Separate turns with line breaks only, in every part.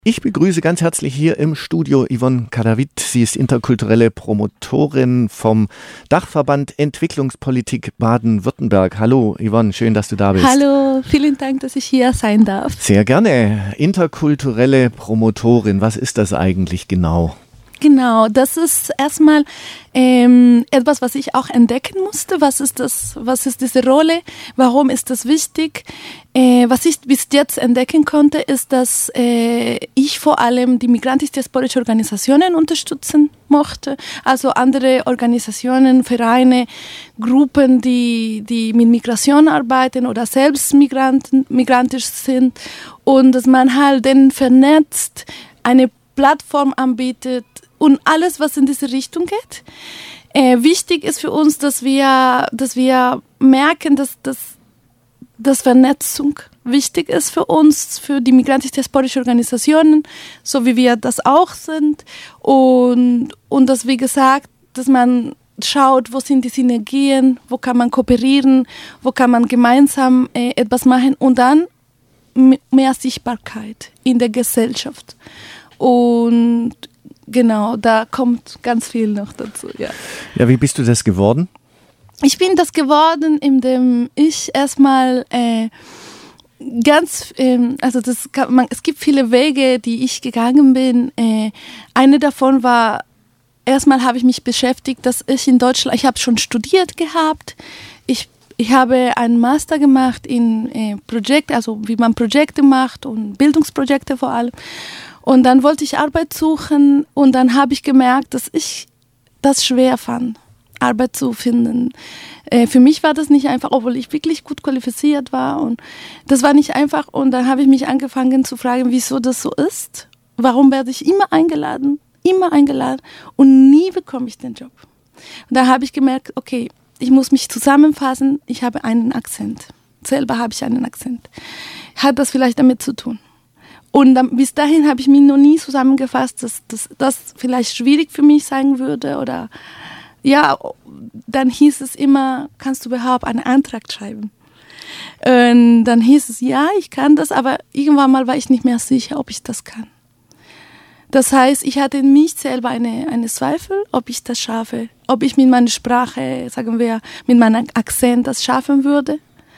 Ich begrüße ganz herzlich hier im Studio Yvonne Cadavid. Sie ist interkulturelle Promotorin vom Dachverband Entwicklungspolitik Baden-Württemberg. Hallo Yvonne, schön, dass du da bist.
Hallo, vielen Dank, dass ich hier sein darf.
Sehr gerne. Interkulturelle Promotorin, was ist das eigentlich genau?
Genau, das ist erstmal etwas, was ich auch entdecken musste. Was ist diese Rolle? Warum ist das wichtig? Was ich bis jetzt entdecken konnte, ist, dass ich vor allem die migrantisch-diasporische Organisationen unterstützen mochte. Also andere Organisationen, Vereine, Gruppen, die mit Migration arbeiten oder selbst migrantisch sind. Und dass man halt denen vernetzt, eine Plattform anbietet, und alles, was in diese Richtung geht. Wichtig ist für uns, dass wir merken, dass Vernetzung wichtig ist für uns, für die migrantisch-diasporische Organisationen, so wie wir das auch sind. Und dass, wie gesagt, dass man schaut, wo sind die Synergien, wo kann man kooperieren, wo kann man gemeinsam etwas machen und dann mehr Sichtbarkeit in der Gesellschaft. Und genau, da kommt ganz viel noch dazu, ja.
Ja, wie bist du das geworden?
Ich bin das geworden, indem ich erstmal es gibt viele Wege, die ich gegangen bin. Eine davon war, erstmal habe ich mich beschäftigt, dass ich in Deutschland, ich habe schon studiert gehabt, ich habe einen Master gemacht in Projekte, also wie man Projekte macht und Bildungsprojekte vor allem. Und dann wollte ich Arbeit suchen und dann habe ich gemerkt, dass ich das schwer fand, Arbeit zu finden. Für mich war das nicht einfach, obwohl ich wirklich gut qualifiziert war und das war nicht einfach. Und dann habe ich mich angefangen zu fragen, wieso das so ist. Warum werde ich immer eingeladen und nie bekomme ich den Job. Und da habe ich gemerkt, okay, ich muss mich zusammenfassen, ich habe einen Akzent. Selber habe ich einen Akzent. Hat das vielleicht damit zu tun? Und bis dahin habe ich mich noch nie zusammengefasst, dass das vielleicht schwierig für mich sein würde. Oder ja, dann hieß es immer, kannst du überhaupt einen Antrag schreiben? Und dann hieß es, ja, ich kann das, aber irgendwann mal war ich nicht mehr sicher, ob ich das kann. Das heißt, ich hatte in mich selber eine Zweifel, ob ich das schaffe, ob ich mit meiner Sprache, sagen wir, mit meinem Akzent das schaffen würde,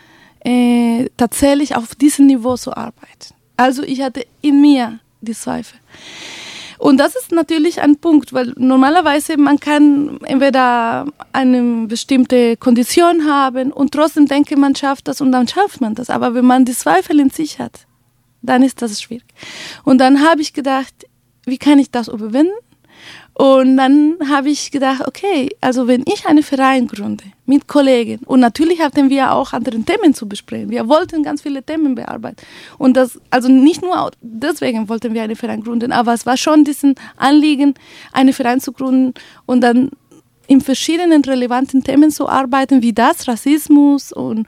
tatsächlich auf diesem Niveau zu arbeiten. Also ich hatte in mir die Zweifel. Und das ist natürlich ein Punkt, weil normalerweise man kann entweder eine bestimmte Kondition haben und trotzdem denke man schafft das und dann schafft man das. Aber wenn man die Zweifel in sich hat, dann ist das schwierig. Und dann habe ich gedacht, wie kann ich das überwinden? Und dann habe ich gedacht, okay, also wenn ich einen Verein gründe mit Kollegen und natürlich hatten wir auch andere Themen zu besprechen. Wir wollten ganz viele Themen bearbeiten und das, also nicht nur deswegen wollten wir einen Verein gründen, aber es war schon diesen Anliegen, einen Verein zu gründen und dann in verschiedenen relevanten Themen zu arbeiten, wie das, Rassismus und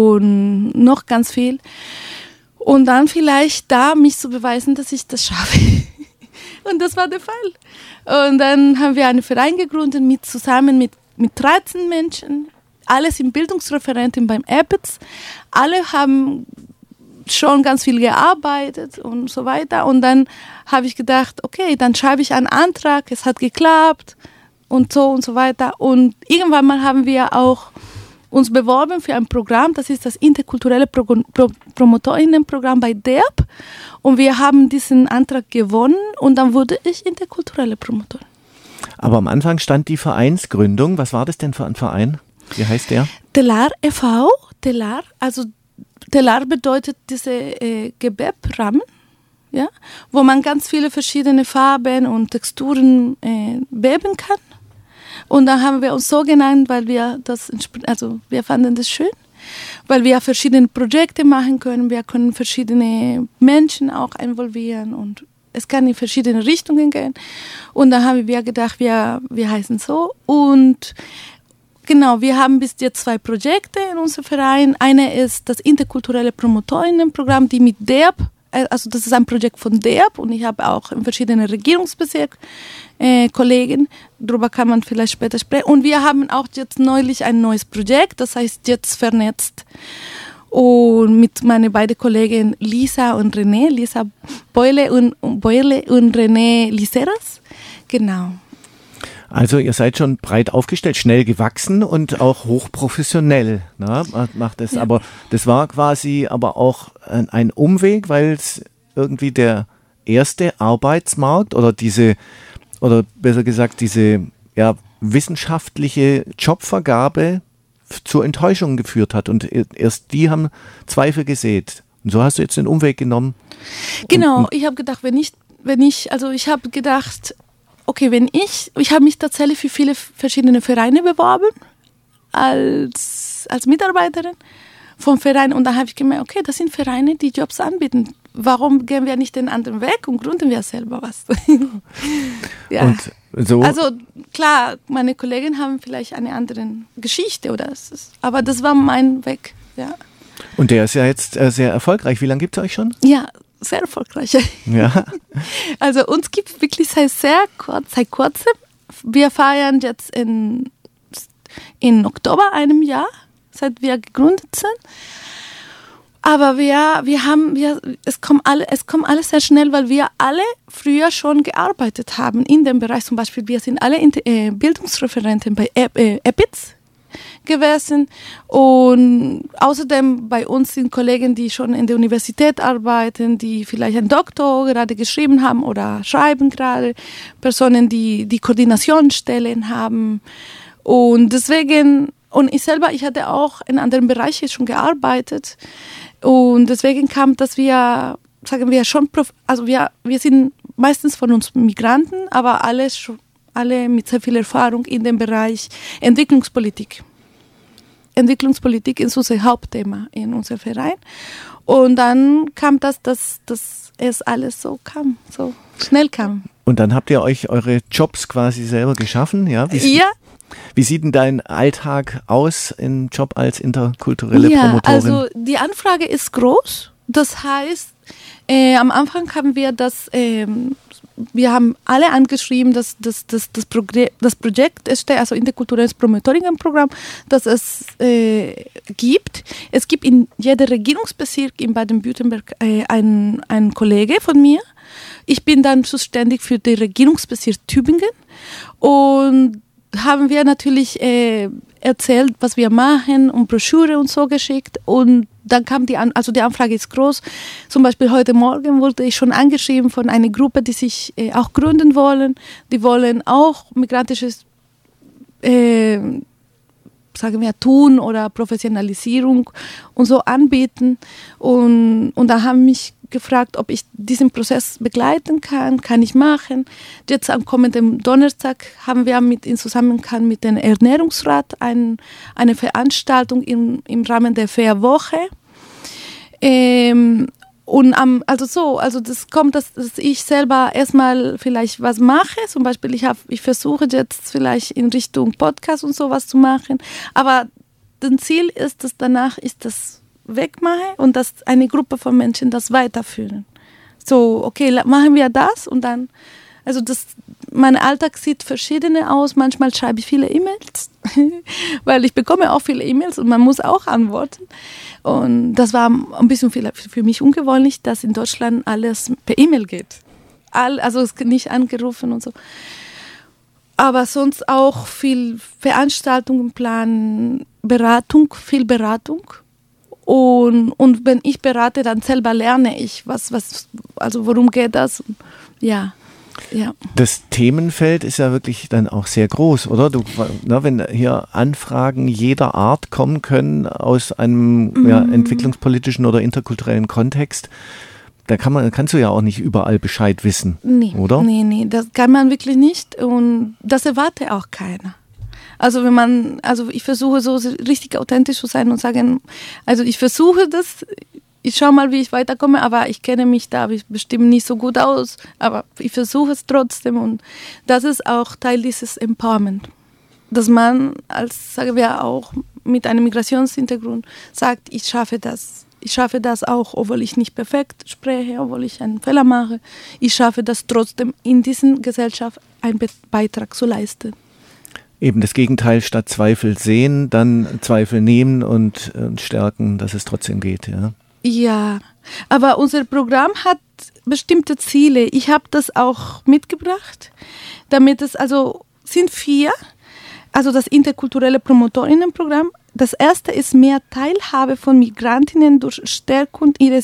noch ganz viel. Und dann vielleicht da mich zu beweisen, dass ich das schaffe. Und das war der Fall. Und dann haben wir einen Verein gegründet, zusammen mit 13 Menschen. Alle sind Bildungsreferenten beim EPIZ. Alle haben schon ganz viel gearbeitet und so weiter. Und dann habe ich gedacht, okay, dann schreibe ich einen Antrag. Es hat geklappt und so weiter. Und irgendwann mal haben wir auch uns beworben für ein Programm, das ist das interkulturelle Promotorinnenprogramm bei DERB und wir haben diesen Antrag gewonnen und dann wurde ich interkulturelle Promotorin.
Aber am Anfang stand die Vereinsgründung. Was war das denn für ein Verein? Wie heißt der?
Telar e.V., Telar, also Telar bedeutet diese Gebäb-Rahmen, ja, wo man ganz viele verschiedene Farben und Texturen weben kann. Und dann haben wir uns so genannt, weil wir wir fanden das schön, weil wir verschiedene Projekte machen können, wir können verschiedene Menschen auch involvieren und es kann in verschiedene Richtungen gehen. Und dann haben wir gedacht, wir heißen so. Und genau, wir haben bis jetzt 2 Projekte in unserem Verein. Eine ist das interkulturelle Promotorinnenprogramm, die mit DERB, also das ist ein Projekt von DERB und ich habe auch in verschiedenen Regierungsbezirken Kollegen, darüber kann man vielleicht später sprechen. Und wir haben auch jetzt neulich ein neues Projekt, das heißt jetzt vernetzt. und mit meinen beiden Kollegen Lisa Beule und René Liceras. Genau.
Also ihr seid schon breit aufgestellt, schnell gewachsen und auch hochprofessionell, ne? Macht es. Ja. Aber das war quasi aber auch ein Umweg, weil es irgendwie der erste Arbeitsmarkt oder besser gesagt diese wissenschaftliche Jobvergabe zur Enttäuschung geführt hat und erst die haben Zweifel gesät. Und so hast du jetzt den Umweg genommen.
Genau, ich habe gedacht, ich habe mich tatsächlich für viele verschiedene Vereine beworben als Mitarbeiterin vom Verein und dann habe ich gemerkt, okay, das sind Vereine, die Jobs anbieten. Warum gehen wir nicht den anderen Weg und gründen wir selber was? Ja.
Und so?
Also klar, meine Kollegen haben vielleicht eine andere Geschichte aber das war mein Weg. Ja.
Und der ist ja jetzt sehr erfolgreich. Wie lange gibt es euch schon?
Ja, sehr erfolgreich.
Ja.
Also uns gibt es wirklich seit kurzem. Wir feiern jetzt in Oktober einem Jahr, seit wir gegründet sind. Aber es kommt alles sehr schnell, weil wir alle früher schon gearbeitet haben in dem Bereich. Zum Beispiel, wir sind alle Bildungsreferenten bei EPIZ gewesen und außerdem bei uns sind Kollegen, die schon in der Universität arbeiten, die vielleicht einen Doktor gerade geschrieben haben oder schreiben gerade, Personen, die Koordinationsstellen haben und deswegen, und ich hatte auch in anderen Bereichen schon gearbeitet und deswegen kam, dass wir, sagen wir schon, wir sind meistens von uns Migranten, aber alle mit sehr viel Erfahrung in dem Bereich Entwicklungspolitik. Entwicklungspolitik ist unser Hauptthema in unserem Verein. Und dann kam dass es alles so schnell kam.
Und dann habt ihr euch eure Jobs quasi selber geschaffen, ja? Wie sieht denn dein Alltag aus im Job als interkulturelle Promotorin?
Also die Anfrage ist groß. Das heißt, am Anfang haben wir wir haben alle angeschrieben, dass das Projekt ist, also interkulturelles Promotorinnenprogramm, das es gibt. Es gibt in jedem Regierungsbezirk in Baden-Württemberg einen Kollege von mir. Ich bin dann zuständig für den Regierungsbezirk Tübingen und haben wir natürlich erzählt, was wir machen und Broschüre und so geschickt und dann kam die Anfrage ist groß. Zum Beispiel heute Morgen wurde ich schon angeschrieben von einer Gruppe, die sich auch gründen wollen. Die wollen auch migrantisches sagen wir, Tun oder Professionalisierung und so anbieten. Und da haben mich gefragt, ob ich diesen Prozess begleiten kann ich machen. Jetzt am kommenden Donnerstag haben wir in Zusammenhang mit dem Ernährungsrat eine Veranstaltung im Rahmen der Fair-Woche. Das kommt, dass ich selber erstmal vielleicht was mache. Zum Beispiel, ich versuche jetzt vielleicht in Richtung Podcast und sowas zu machen. Aber das Ziel ist, dass danach ich das wegmache und dass eine Gruppe von Menschen das weiterführen. So, okay, machen wir das und dann, mein Alltag sieht verschieden aus. Manchmal schreibe ich viele E-Mails, weil ich bekomme auch viele E-Mails und man muss auch antworten. Und das war ein bisschen für mich ungewöhnlich, dass in Deutschland alles per E-Mail geht. Also es wird nicht angerufen und so. Aber sonst auch viel Veranstaltungen planen, viel Beratung. Und wenn ich berate, dann selber lerne ich, worum geht das? Ja.
Das Themenfeld ist ja wirklich dann auch sehr groß, oder? Wenn hier Anfragen jeder Art kommen können aus einem entwicklungspolitischen oder interkulturellen Kontext, da kannst du ja auch nicht überall Bescheid wissen, oder? Nee,
das kann man wirklich nicht und das erwartet auch keiner. Ich versuche so richtig authentisch zu sein und sagen, ich versuche das, ich schaue mal, wie ich weiterkomme, aber ich kenne mich da bestimmt nicht so gut aus, aber ich versuche es trotzdem und das ist auch Teil dieses Empowerment, dass man auch mit einem Migrationshintergrund sagt, ich schaffe das auch, obwohl ich nicht perfekt spreche, obwohl ich einen Fehler mache, ich schaffe das trotzdem in dieser Gesellschaft einen Beitrag zu leisten.
Eben das Gegenteil, statt Zweifel sehen, dann Zweifel nehmen und stärken, dass es trotzdem geht, ja.
Ja, aber unser Programm hat bestimmte Ziele. Ich habe das auch mitgebracht, damit es, also sind 4, also das interkulturelle Promotorinnenprogramm. Das erste ist mehr Teilhabe von Migrantinnen durch Stärkung ihrer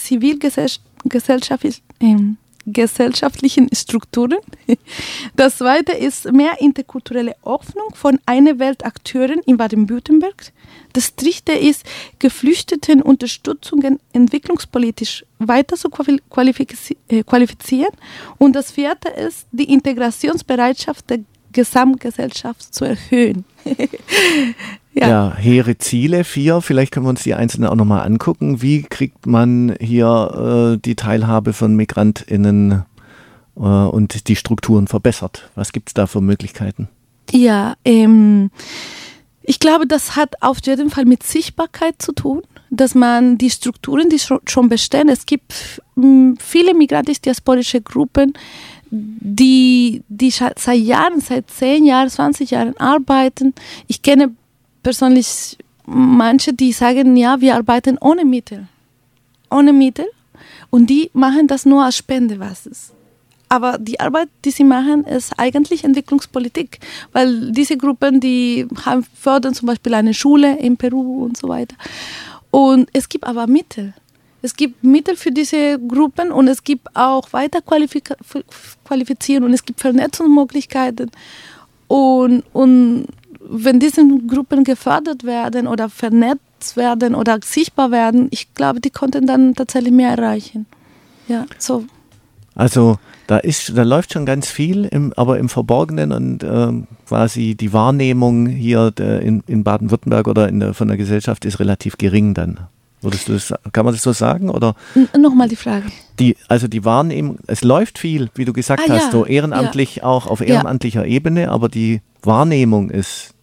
gesellschaftlichen Strukturen. Das zweite ist mehr interkulturelle Öffnung von einer Weltakteuren in Baden-Württemberg. Das dritte ist Geflüchtetenunterstützung entwicklungspolitisch weiter zu qualifizieren. Und das vierte ist die Integrationsbereitschaft der Gesamtgesellschaft zu erhöhen.
Ja, hehre Ziele, 4. Vielleicht können wir uns die einzelnen auch nochmal angucken. Wie kriegt man hier die Teilhabe von MigrantInnen und die Strukturen verbessert? Was gibt es da für Möglichkeiten?
Ja, ich glaube, das hat auf jeden Fall mit Sichtbarkeit zu tun, dass man die Strukturen, die schon bestehen, es gibt viele migrantisch-diasporische Gruppen, die seit Jahren, seit 10 Jahren, 20 Jahren arbeiten. Ich kenne persönlich manche, die sagen, ja, wir arbeiten ohne Mittel. Ohne Mittel. Und die machen das nur als Spendebasis. Aber die Arbeit, die sie machen, ist eigentlich Entwicklungspolitik. Weil diese Gruppen, die fördern zum Beispiel eine Schule in Peru und so weiter. Und es gibt aber Mittel. Es gibt Mittel für diese Gruppen und es gibt auch weiter qualifizieren und es gibt Vernetzungsmöglichkeiten. Und wenn diese Gruppen gefördert werden oder vernetzt werden oder sichtbar werden, ich glaube, die konnten dann tatsächlich mehr erreichen. Ja, so.
Also da läuft schon ganz viel, aber im Verborgenen und quasi die Wahrnehmung hier in Baden-Württemberg oder von der Gesellschaft ist relativ gering dann. Kann man das so sagen? Oder?
Nochmal die Frage.
Also die Wahrnehmung, es läuft viel, wie du gesagt hast, so ehrenamtlich auch auf ehrenamtlicher Ebene, aber die Wahrnehmung ist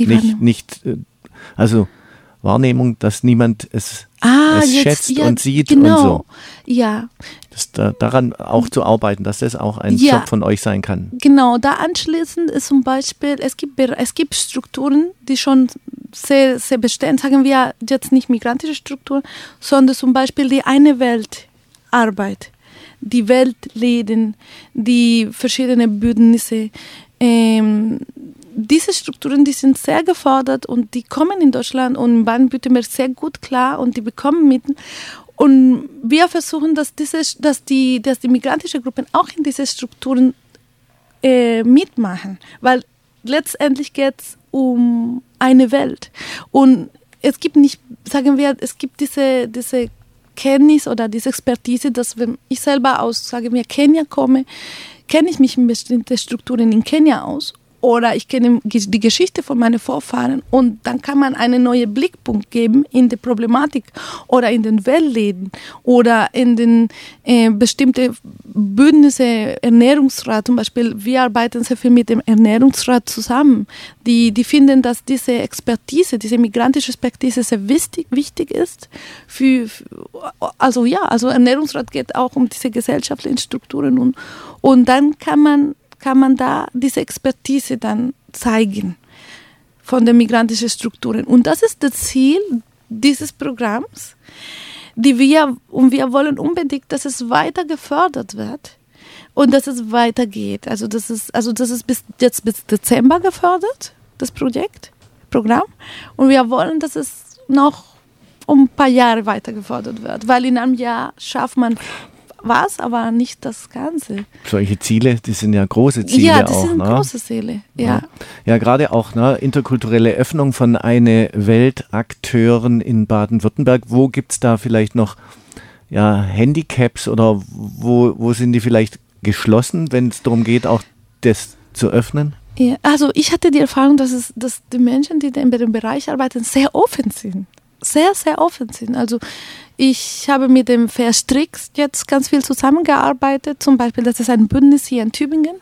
also Wahrnehmung, dass niemand es schätzt und sieht und so. Ja. Daran auch zu arbeiten, dass das auch ein Job von euch sein kann.
Genau, da anschließend ist zum Beispiel, es gibt Strukturen, die schon sehr, sehr bestehen, sagen wir jetzt nicht migrantische Strukturen, sondern zum Beispiel die eine Weltarbeit, die Weltläden, die verschiedenen Bündnisse. Diese Strukturen, die sind sehr gefordert und die kommen in Deutschland und in Baden-Württemberg sehr gut klar und die bekommen Mittel. Und wir versuchen, dass die migrantischen Gruppen auch in diese Strukturen mitmachen, weil letztendlich geht es um eine Welt. Und es gibt nicht, sagen wir, es gibt diese Kenntnis oder diese Expertise, dass wenn ich selber aus, sagen wir, Kenia komme, kenne ich mich in bestimmten Strukturen in Kenia aus. Oder ich kenne die Geschichte von meinen Vorfahren und dann kann man einen neuen Blickpunkt geben in die Problematik oder in den Weltläden oder in den bestimmten Bündnisse, Ernährungsrat zum Beispiel. Wir arbeiten sehr viel mit dem Ernährungsrat zusammen. Die finden, dass diese Expertise, diese migrantische Expertise sehr wichtig ist. Also Ernährungsrat geht auch um diese gesellschaftlichen Strukturen und dann kann man da diese Expertise dann zeigen von den migrantischen Strukturen. Und das ist das Ziel dieses Programms, wir wollen unbedingt, dass es weiter gefördert wird und dass es weitergeht. Also das ist bis Dezember gefördert, das Programm. Und wir wollen, dass es noch um ein paar Jahre weiter gefördert wird, weil in einem Jahr schafft man was, aber nicht das Ganze.
Solche Ziele, die sind ja große Ziele auch. Ja,
das sind große Ziele, ja.
Ja, gerade auch interkulturelle Öffnung von einer Weltakteuren in Baden-Württemberg. Wo gibt es da vielleicht noch Handicaps oder wo sind die vielleicht geschlossen, wenn es darum geht, auch das zu öffnen?
Ja, also ich hatte die Erfahrung, dass die Menschen, die in dem Bereich arbeiten, sehr offen sind. Sehr, sehr offen sind. Also ich habe mit dem Verstrix jetzt ganz viel zusammengearbeitet. Zum Beispiel, das ist ein Bündnis hier in Tübingen.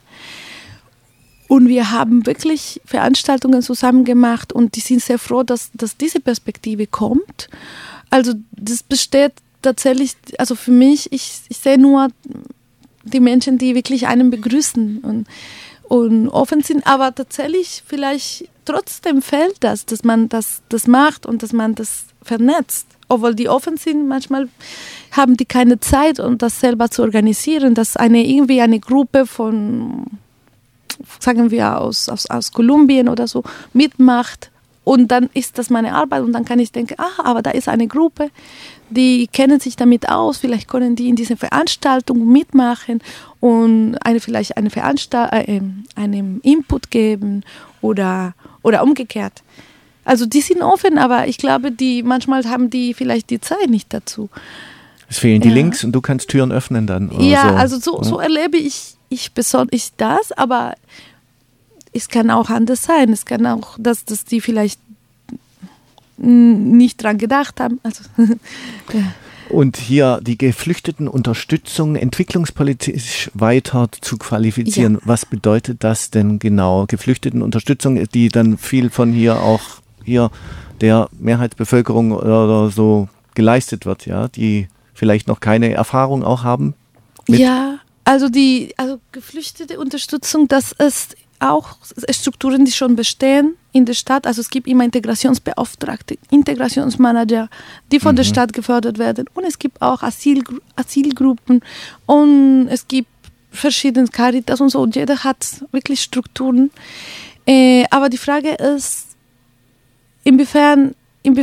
Und wir haben wirklich Veranstaltungen zusammen gemacht und die sind sehr froh, dass diese Perspektive kommt. Also das besteht tatsächlich, also für mich, ich sehe nur die Menschen, die wirklich einen begrüßen und offen sind, aber tatsächlich vielleicht trotzdem fällt das, dass man das macht und dass man das vernetzt. Obwohl die offen sind, manchmal haben die keine Zeit, um das selber zu organisieren, dass irgendwie eine Gruppe von, sagen wir, aus Kolumbien oder so mitmacht. Und dann ist das meine Arbeit und dann kann ich denken, aber da ist eine Gruppe, die kennen sich damit aus, vielleicht können die in dieser Veranstaltung mitmachen und vielleicht einen Input geben oder umgekehrt. Also die sind offen, aber ich glaube, manchmal haben die vielleicht die Zeit nicht dazu.
Es fehlen die Links und du kannst Türen öffnen dann. Oder
ja, so. So erlebe ich besonders das, aber es kann auch anders sein. Es kann auch, dass die vielleicht nicht dran gedacht haben. Also, ja.
Und hier die Geflüchtetenunterstützung entwicklungspolitisch weiter zu qualifizieren. Ja. Was bedeutet das denn genau? Geflüchtetenunterstützung, die dann viel von hier der Mehrheitsbevölkerung oder so geleistet wird, ja, die vielleicht noch keine Erfahrung auch haben?
Ja, also geflüchtete Unterstützung, das ist auch Strukturen, die schon bestehen in der Stadt. Also es gibt immer Integrationsbeauftragte, Integrationsmanager, die von der Stadt gefördert werden. Und es gibt auch Asylgruppen und es gibt verschiedene Caritas und so. Und jeder hat wirklich Strukturen. Aber die Frage ist, inwiefern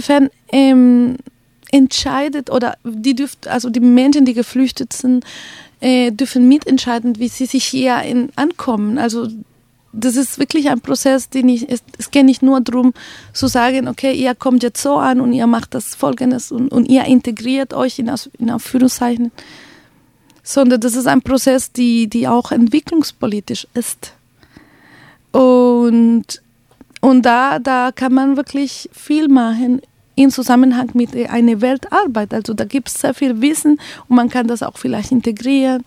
entscheidet oder die Menschen, die geflüchtet sind, dürfen mitentscheiden, wie sie sich hier ankommen. Also das ist wirklich ein Prozess, es geht nicht nur darum zu sagen, okay, ihr kommt jetzt so an und ihr macht das Folgendes und ihr integriert euch in Anführungszeichen, sondern das ist ein Prozess, die auch entwicklungspolitisch ist. Und da kann man wirklich viel machen in Zusammenhang mit einer Weltarbeit. Also da gibt es sehr viel Wissen und man kann das auch vielleicht integrieren.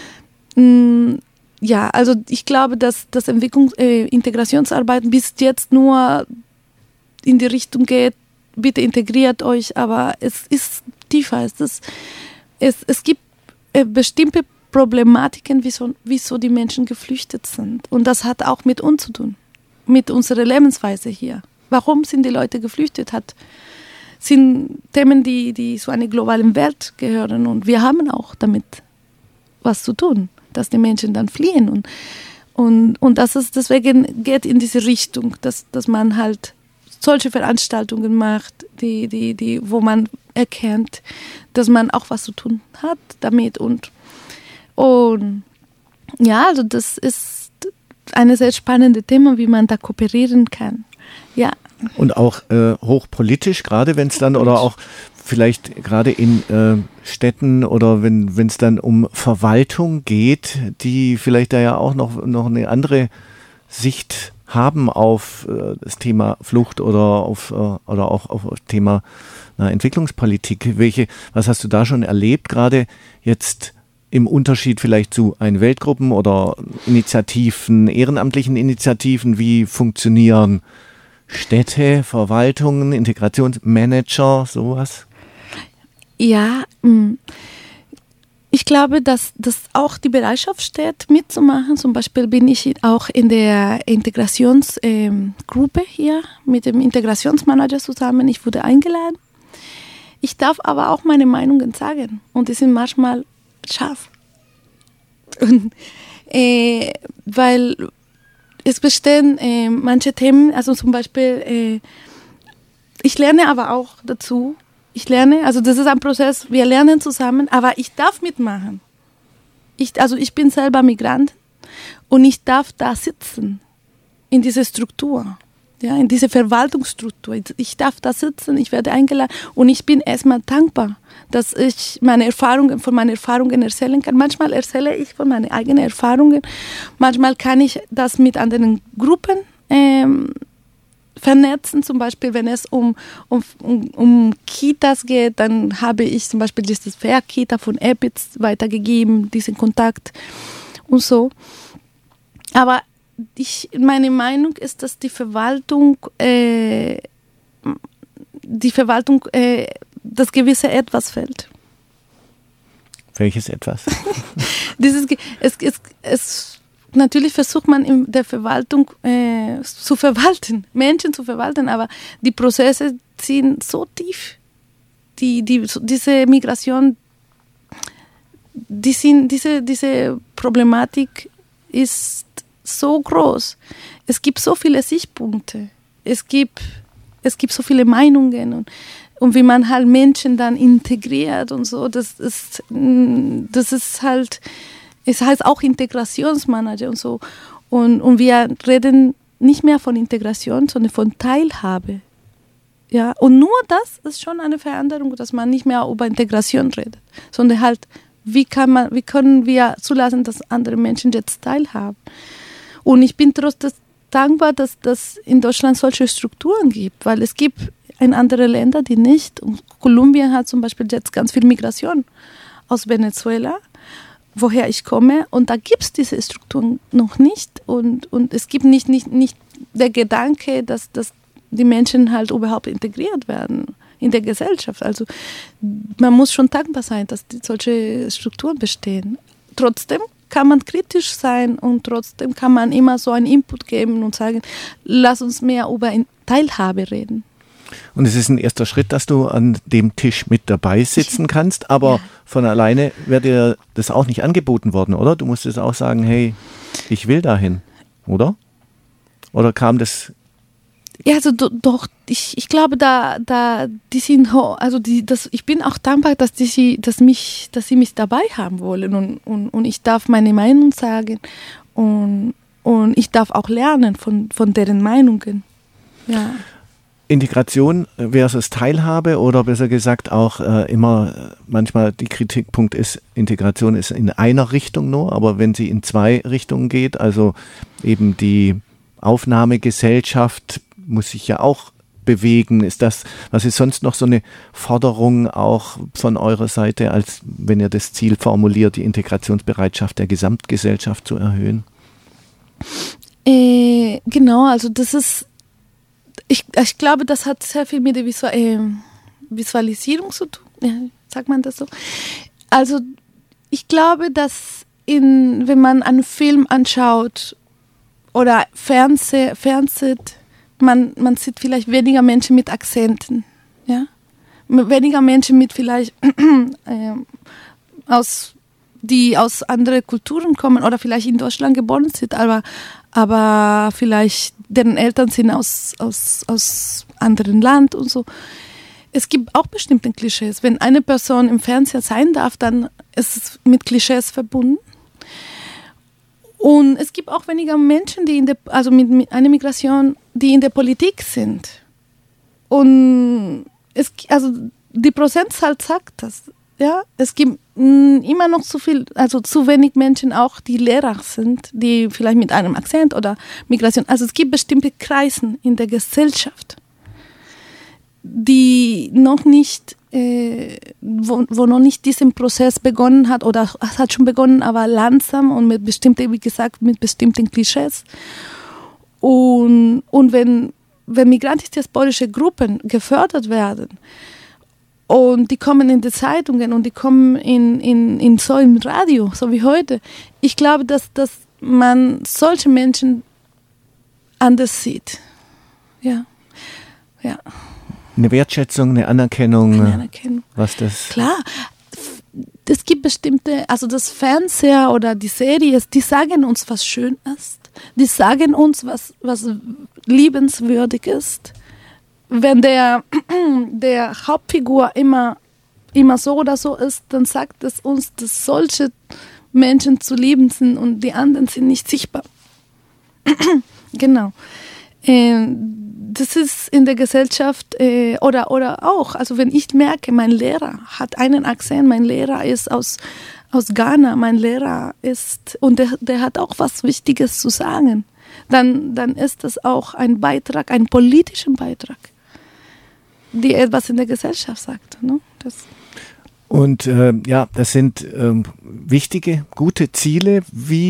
Ja, also ich glaube, dass das Integrationsarbeit bis jetzt nur in die Richtung geht, bitte integriert euch, aber es ist tiefer. Es gibt bestimmte Problematiken, wieso die Menschen geflüchtet sind. Und das hat auch mit uns zu tun, mit unserer Lebensweise hier. Warum sind die Leute geflüchtet? Sind Themen, die zu einer globalen Welt gehören und wir haben auch damit was zu tun, dass die Menschen dann fliehen und das ist deswegen geht in diese Richtung, dass man halt solche Veranstaltungen macht, wo man erkennt, dass man auch was zu tun hat damit und ja, also das ist ein sehr spannendes Thema, wie man da kooperieren kann. Ja.
Und auch hochpolitisch, gerade wenn es dann oder auch vielleicht gerade in Städten oder wenn es dann um Verwaltung geht, die vielleicht da ja auch noch eine andere Sicht haben auf das Thema Flucht oder auch auf das Thema Entwicklungspolitik. Was hast du da schon erlebt, gerade jetzt im Unterschied vielleicht zu Weltgruppen oder Initiativen, ehrenamtlichen Initiativen, wie funktionieren Städte, Verwaltungen, Integrationsmanager, sowas?
Ja, ich glaube, dass auch die Bereitschaft steht, mitzumachen. Zum Beispiel bin ich auch in der Integrationsgruppe hier mit dem Integrationsmanager zusammen. Ich wurde eingeladen. Ich darf aber auch meine Meinungen sagen und die sind manchmal scharf. Und, weil es bestehen manche Themen, also zum Beispiel, ich lerne aber auch dazu. Also das ist ein Prozess, wir lernen zusammen, aber ich darf mitmachen. Ich bin selber Migrant und ich darf da sitzen, in dieser Struktur, ja, in dieser Verwaltungsstruktur. Ich darf da sitzen, ich werde eingeladen und ich bin erstmal dankbar, dass ich von meinen Erfahrungen erzählen kann. Manchmal erzähle ich von meinen eigenen Erfahrungen, manchmal kann ich das mit anderen Gruppen vernetzen, zum Beispiel wenn es um Kitas geht, dann habe ich zum Beispiel dieses Fair-Kita von EPIZ weitergegeben, diesen Kontakt und so. Aber meine Meinung ist, dass die Verwaltung das gewisse Etwas fehlt.
Welches Etwas?
natürlich versucht man in der Verwaltung zu verwalten, Menschen zu verwalten, aber die Prozesse sind so tief. Diese Migration, diese Problematik ist so groß. Es gibt so viele Sichtpunkte. Es gibt so viele Meinungen und wie man halt Menschen dann integriert und so, das ist halt, es heißt auch Integrationsmanager und so. Und wir reden nicht mehr von Integration, sondern von Teilhabe. Ja, und nur das ist schon eine Veränderung, dass man nicht mehr über Integration redet, sondern halt, wie können wir zulassen, dass andere Menschen jetzt teilhaben. Und ich bin trotzdem dankbar, dass es in Deutschland solche Strukturen gibt, weil es gibt in anderen Ländern, die nicht. Und Kolumbien hat zum Beispiel jetzt ganz viel Migration aus Venezuela, woher ich komme, und da gibt es diese Strukturen noch nicht. Und es gibt nicht der Gedanke, dass die Menschen halt überhaupt integriert werden in der Gesellschaft. Also man muss schon dankbar sein, dass solche Strukturen bestehen. Trotzdem kann man kritisch sein und trotzdem kann man immer so einen Input geben und sagen, lass uns mehr über Teilhabe reden.
Und es ist ein erster Schritt, dass du an dem Tisch mit dabei sitzen kannst, aber von alleine wäre dir das auch nicht angeboten worden, oder? Du musstest auch sagen, hey, ich will dahin, oder? Oder kam das?
Ja, also doch, ich glaube, die sind, also ich bin auch dankbar, dass sie mich dabei haben wollen und ich darf meine Meinung sagen und ich darf auch lernen von deren Meinungen. Ja.
Integration versus Teilhabe oder besser gesagt auch immer manchmal die Kritikpunkt ist, Integration ist in einer Richtung nur, aber wenn sie in zwei Richtungen geht, also eben die Aufnahmegesellschaft muss sich ja auch bewegen. Was ist sonst noch so eine Forderung auch von eurer Seite, als wenn ihr das Ziel formuliert, die Integrationsbereitschaft der Gesamtgesellschaft zu erhöhen?
Genau, also das ist, ich glaube, das hat sehr viel mit der Visualisierung zu tun. Ja, sagt man das so? Also ich glaube, dass wenn man einen Film anschaut oder fernseht, man sieht vielleicht weniger Menschen mit Akzenten, ja? Weniger Menschen mit vielleicht die aus anderen Kulturen kommen oder vielleicht in Deutschland geboren sind, aber vielleicht deren Eltern sind aus anderen Land und so. Es gibt auch bestimmte Klischees. Wenn eine Person im Fernseher sein darf, dann ist es mit Klischees verbunden. Und es gibt auch weniger Menschen, die mit einer Migration, die in der Politik sind. Und die Prozentzahl sagt das. Ja, es gibt immer noch zu wenig Menschen auch, die Lehrer sind, die vielleicht mit einem Akzent oder Migration. Also es gibt bestimmte Kreise in der Gesellschaft, die noch nicht, wo noch nicht diesen Prozess begonnen hat oder es hat schon begonnen, aber langsam und mit bestimmten, wie gesagt, mit bestimmten Klischees. Und wenn migrantisch-diasporische Gruppen gefördert werden, und die kommen in die Zeitungen und die kommen in so im Radio, so wie heute. Ich glaube, dass man solche Menschen anders sieht. Ja. Ja.
Eine Wertschätzung, eine Anerkennung. Was das?
Klar. Es gibt bestimmte, also das Fernseher oder die Series, die sagen uns, was schön ist. Die sagen uns, was liebenswürdig ist. Wenn der Hauptfigur immer so oder so ist, dann sagt es uns, dass solche Menschen zu lieben sind und die anderen sind nicht sichtbar. Genau. Das ist in der Gesellschaft oder auch, also wenn ich merke, mein Lehrer hat einen Akzent, mein Lehrer ist aus Ghana, mein Lehrer ist, und der hat auch was Wichtiges zu sagen, dann ist das auch ein Beitrag, ein politischer Beitrag, die etwas in der Gesellschaft sagt. Ne?
Und das sind wichtige, gute Ziele,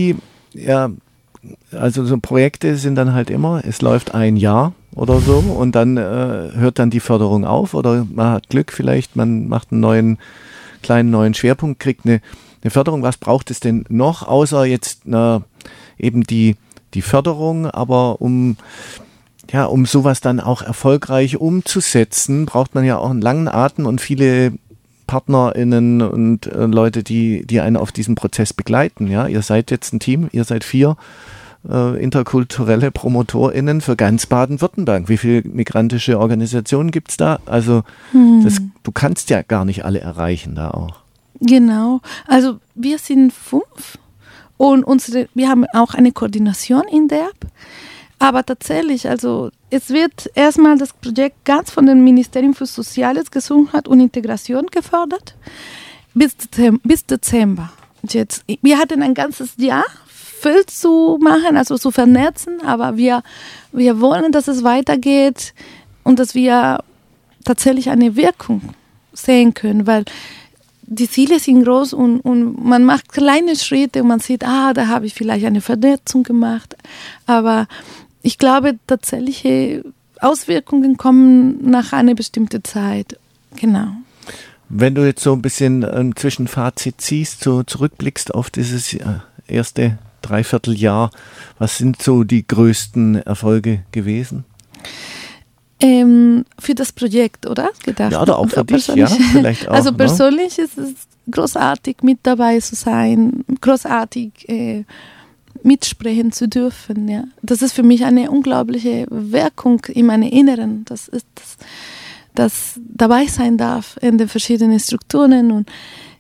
also so Projekte sind dann halt immer, es läuft ein Jahr oder so und dann hört dann die Förderung auf oder man hat Glück vielleicht, man macht einen kleinen neuen Schwerpunkt, kriegt eine Förderung. Was braucht es denn noch, außer jetzt einer eben die Förderung, aber um sowas dann auch erfolgreich umzusetzen, braucht man ja auch einen langen Atem und viele PartnerInnen und Leute, die einen auf diesem Prozess begleiten. Ja, ihr seid jetzt ein Team, ihr seid 4 interkulturelle PromotorInnen für ganz Baden-Württemberg. Wie viele migrantische Organisationen gibt es da? Also du kannst ja gar nicht alle erreichen da auch.
Genau, also wir sind 5 und wir haben auch eine Koordination in DERB. Aber tatsächlich, also es wird erstmal das Projekt ganz von dem Ministerium für Soziales, Gesundheit und Integration gefördert bis Dezember. Jetzt, wir hatten ein ganzes Jahr viel zu machen, also zu vernetzen, aber wir wollen, dass es weitergeht und dass wir tatsächlich eine Wirkung sehen können, weil die Ziele sind groß und man macht kleine Schritte und man sieht, da habe ich vielleicht eine Vernetzung gemacht, aber ich glaube, tatsächliche Auswirkungen kommen nach einer bestimmten Zeit. Genau.
Wenn du jetzt so ein bisschen ein Zwischenfazit ziehst, so zurückblickst auf dieses erste Dreivierteljahr, was sind so die größten Erfolge gewesen?
Für das Projekt, oder? Gedacht.
Ja, oder auch für dich, ja, vielleicht auch.
Also persönlich ist es großartig, mit dabei zu sein, großartig mitsprechen zu dürfen. Ja. Das ist für mich eine unglaubliche Wirkung in meinem Inneren. Das ist das dabei sein darf in den verschiedenen Strukturen. Und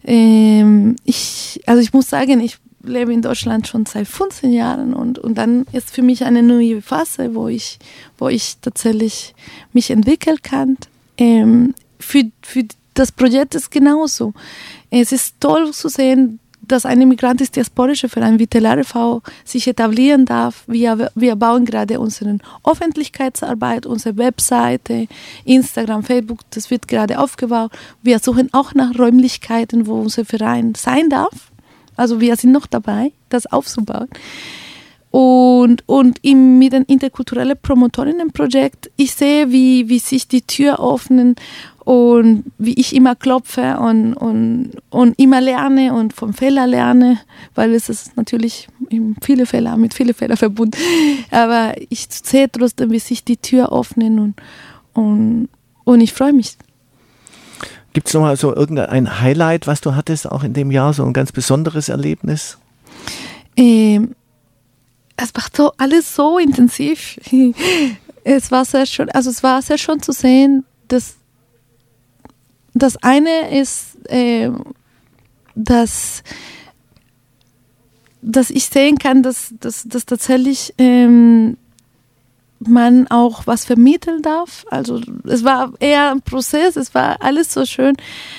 ich muss sagen, ich lebe in Deutschland schon seit 15 Jahren und dann ist für mich eine neue Phase, wo ich tatsächlich mich entwickeln kann. Für das Projekt ist genauso. Es ist toll zu sehen, dass eine migrantische diasporische Verein wie Telare V sich etablieren darf. Wir bauen gerade unsere Öffentlichkeitsarbeit, unsere Webseite, Instagram, Facebook, das wird gerade aufgebaut. Wir suchen auch nach Räumlichkeiten, wo unser Verein sein darf. Also wir sind noch dabei, das aufzubauen. Und mit dem interkulturellen Promotorinnenprojekt, ich sehe, wie sich die Tür öffnen und wie ich immer klopfe und immer lerne und vom Fehler lerne, weil es ist natürlich mit vielen Fehlern verbunden. Aber ich sehe trotzdem, wie sich die Tür öffnen und ich freue mich.
Gibt es noch mal so irgendein Highlight, was du hattest, auch in dem Jahr, so ein ganz besonderes Erlebnis?
Es war so, alles so intensiv. Es war sehr schön, zu sehen, dass das eine ist, dass ich sehen kann, dass tatsächlich man auch was vermitteln darf. Also es war eher ein Prozess, es war alles so schön,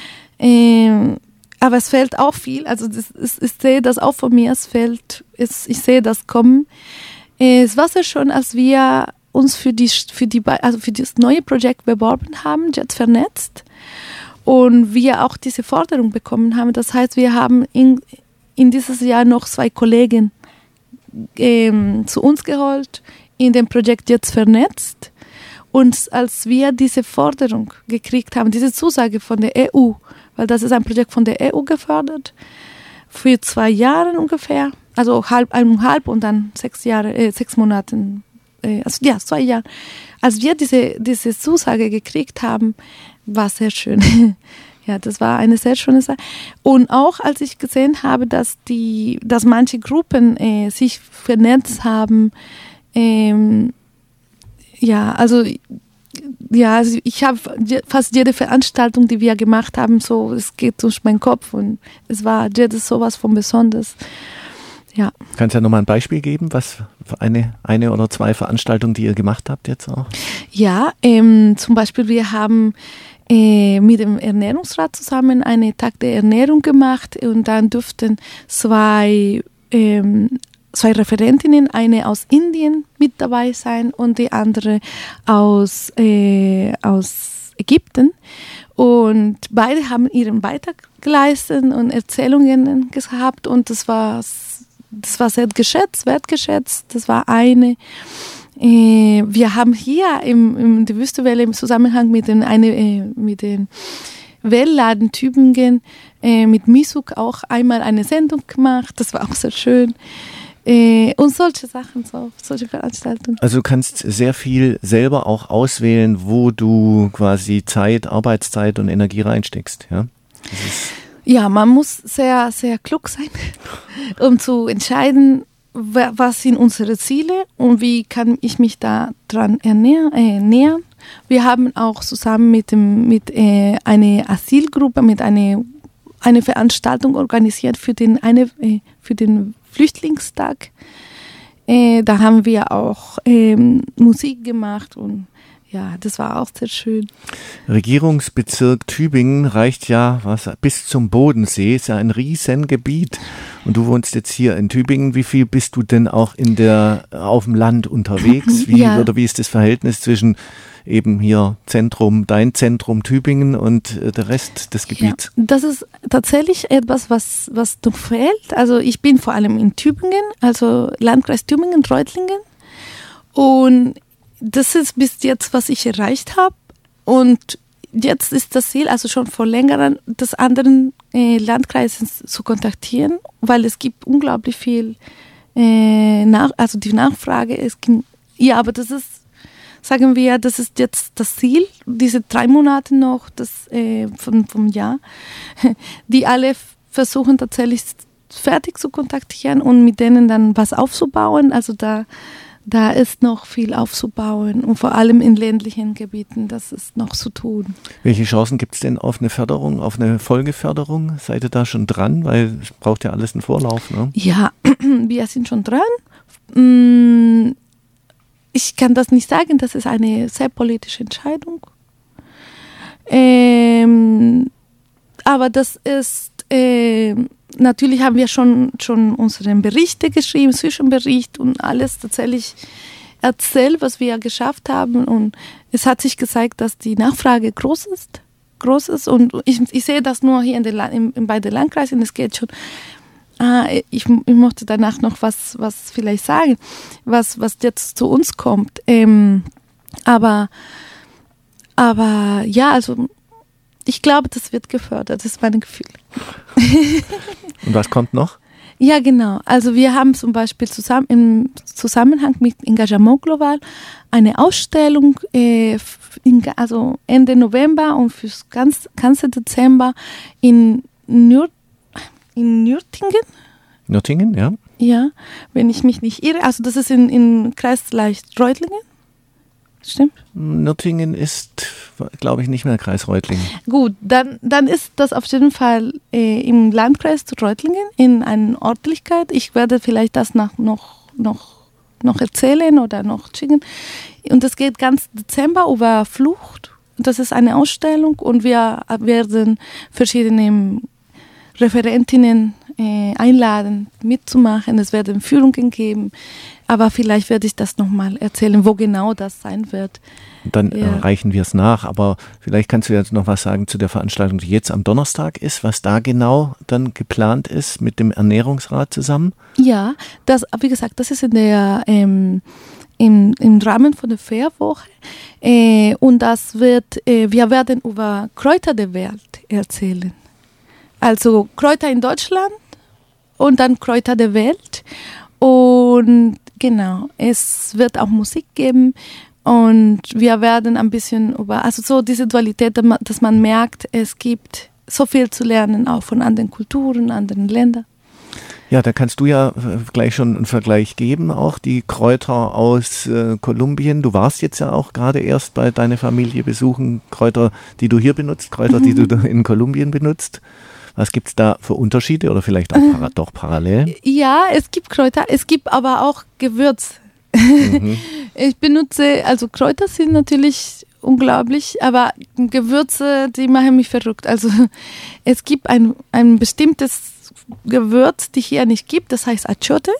aber es fehlt auch viel. Also ich sehe das auch von mir, ich sehe das kommen. Es war sehr schön, als wir uns für das neue Projekt beworben haben, jetzt vernetzt, und wir auch diese Forderung bekommen haben. Das heißt, wir haben in dieses Jahr noch 2 Kollegen zu uns geholt, in dem Projekt jetzt vernetzt. Und als wir diese Forderung gekriegt haben, diese Zusage von der EU, weil das ist ein Projekt von der EU gefördert, für 2 Jahre ungefähr, also halb und dann 6 Monaten, 2 Jahre. Als wir diese Zusage gekriegt haben, war sehr schön. Ja, das war eine sehr schöne Sache. Und auch als ich gesehen habe, dass manche Gruppen sich vernetzt haben, also ich habe fast jede Veranstaltung, die wir gemacht haben, so, es geht durch meinen Kopf und es war sowas von Besonderes. Ja.
Kannst du ja nochmal ein Beispiel geben, was für eine oder 2 Veranstaltungen, die ihr gemacht habt jetzt auch? Ja,
zum Beispiel wir haben mit dem Ernährungsrat zusammen einen Tag der Ernährung gemacht und dann durften 2 Referentinnen, eine aus Indien mit dabei sein und die andere aus Ägypten. Und beide haben ihren Beitrag geleistet und Erzählungen gehabt und das war sehr wertgeschätzt. Das war eine. Wir haben hier im die Wüstewelle im Zusammenhang mit den Wellladen Tübingen mit Misuk auch einmal eine Sendung gemacht. Das war auch sehr schön. Und solche Sachen, solche Veranstaltungen.
Also du kannst sehr viel selber auch auswählen, wo du quasi Zeit, Arbeitszeit und Energie reinsteckst, ja?
Ja, man muss sehr, sehr klug sein, um zu entscheiden, was sind unsere Ziele und wie kann ich mich daran nähern. Wir haben auch zusammen mit einer Asylgruppe, mit eine Veranstaltung organisiert für den Flüchtlingstag. Da haben wir auch Musik gemacht und ja, das war auch sehr schön. Regierungsbezirk
Tübingen reicht ja bis zum Bodensee, ist ja ein Riesengebiet. Und du wohnst jetzt hier in Tübingen. Wie viel bist du denn auch auf dem Land unterwegs? Wie ist das Verhältnis zwischen eben hier dein Zentrum Tübingen und der Rest des Gebiets?
Ja, das ist tatsächlich etwas, was noch fehlt. Also ich bin vor allem in Tübingen, also Landkreis Tübingen, Reutlingen. Und das ist bis jetzt, was ich erreicht habe. Und jetzt ist das Ziel, also schon vor längerem, das anderen Landkreises zu kontaktieren, weil es gibt unglaublich viel also die Nachfrage. Aber das ist, sagen wir, das ist jetzt das Ziel, diese 3 Monate noch vom Jahr, die alle versuchen tatsächlich fertig zu kontaktieren und mit denen dann was aufzubauen. Also da ist noch viel aufzubauen und vor allem in ländlichen Gebieten, das ist noch zu tun.
Welche Chancen gibt es denn auf eine Förderung, auf eine Folgeförderung? Seid ihr da schon dran? Weil es braucht ja alles einen Vorlauf, ne?
Ja, wir sind schon dran. Ich kann das nicht sagen, das ist eine sehr politische Entscheidung. Aber das ist, natürlich haben wir schon unsere Berichte geschrieben, Zwischenbericht und alles tatsächlich erzählt, was wir geschafft haben. Und es hat sich gezeigt, dass die Nachfrage groß ist. Und ich sehe das nur hier bei den Landkreisen, es geht schon. Ich möchte danach noch was vielleicht sagen, was jetzt zu uns kommt. Aber ja, also ich glaube, das wird gefördert, das ist mein Gefühl.
Und was kommt noch?
Ja, genau. Also wir haben zum Beispiel im Zusammenhang mit Engagement Global eine Ausstellung also Ende November und fürs ganze Dezember in Nürtingen.
Nürtingen, ja.
Ja, wenn ich mich nicht irre. Also das ist in Kreis Reutlingen. Stimmt?
Nürtingen ist, glaube ich, nicht mehr Kreis Reutlingen.
Gut, dann ist das auf jeden Fall im Landkreis Reutlingen in einer Örtlichkeit. Ich werde vielleicht das noch erzählen oder noch schicken. Und es geht ganz Dezember über Flucht. Das ist eine Ausstellung und wir werden verschiedene Referentinnen einladen, mitzumachen. Es werden Führungen geben, aber vielleicht werde ich das nochmal erzählen, wo genau das sein wird.
Dann reichen wir es nach, aber vielleicht kannst du jetzt noch was sagen zu der Veranstaltung, die jetzt am Donnerstag ist, was da genau dann geplant ist mit dem Ernährungsrat zusammen?
Ja, wie gesagt, das ist im Rahmen von der Fährwoche und wir werden über Kräuter der Welt erzählen. Also Kräuter in Deutschland und dann Kräuter der Welt. Und genau, es wird auch Musik geben und wir werden ein bisschen also so diese Dualität, dass man merkt, es gibt so viel zu lernen, auch von anderen Kulturen, anderen Ländern.
Ja, da kannst du ja gleich schon einen Vergleich geben, auch die Kräuter aus Kolumbien. Du warst jetzt ja auch gerade erst bei deiner Familie besuchen, Kräuter, die du hier benutzt, Kräuter, die du in Kolumbien benutzt. Was gibt es da für Unterschiede oder vielleicht auch doch parallel? Ja,
es gibt Kräuter, es gibt aber auch Gewürz. Mhm. Ich benutze, also Kräuter sind natürlich unglaublich, aber Gewürze, die machen mich verrückt. Also es gibt ein bestimmtes Gewürz, die hier nicht gibt, das heißt Achiote.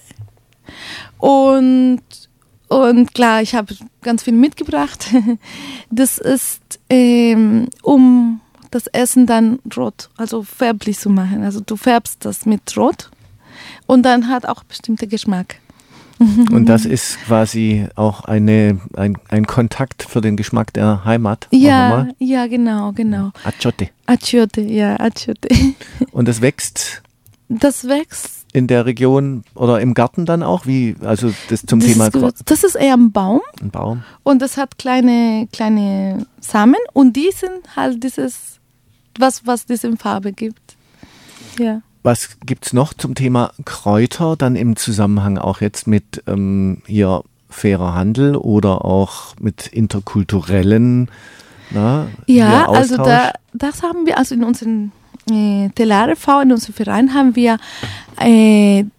Und klar, ich habe ganz viel mitgebracht. Das ist, um das Essen dann rot, also färblich zu machen. Also du färbst das mit Rot und dann hat auch bestimmter Geschmack.
Und das ist quasi auch ein Kontakt für den Geschmack der Heimat?
Ja, genau.
Achiote.
Achiote, ja, Achiote.
Und das wächst
Das wächst
in der Region oder im Garten dann auch? Wie, also das zum Thema
Das ist eher ein Baum.
Ein Baum.
Und das hat kleine Samen und die sind halt dieses, was diese Farbe gibt. Ja.
Was gibt es noch zum Thema Kräuter, dann im Zusammenhang auch jetzt mit hier fairer Handel oder auch mit interkulturellen
ja, also das haben wir, also in unserem Telar e.V., in unserem Verein haben wir eine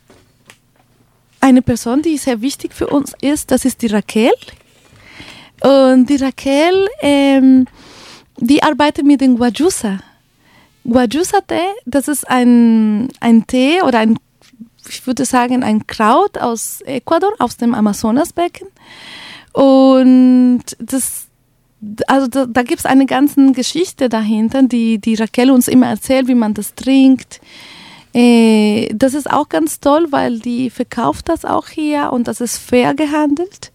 Person, die sehr wichtig für uns ist, das ist die Raquel. Und die Raquel, die arbeitet mit dem Guayusa. Guayusa-Tee, das ist ein Tee oder ich würde sagen, ein Kraut aus Ecuador, aus dem Amazonasbecken. Und da gibt es eine ganze Geschichte dahinter, die Raquel uns immer erzählt, wie man das trinkt. Das ist auch ganz toll, weil die verkauft das auch hier und das ist fair gehandelt.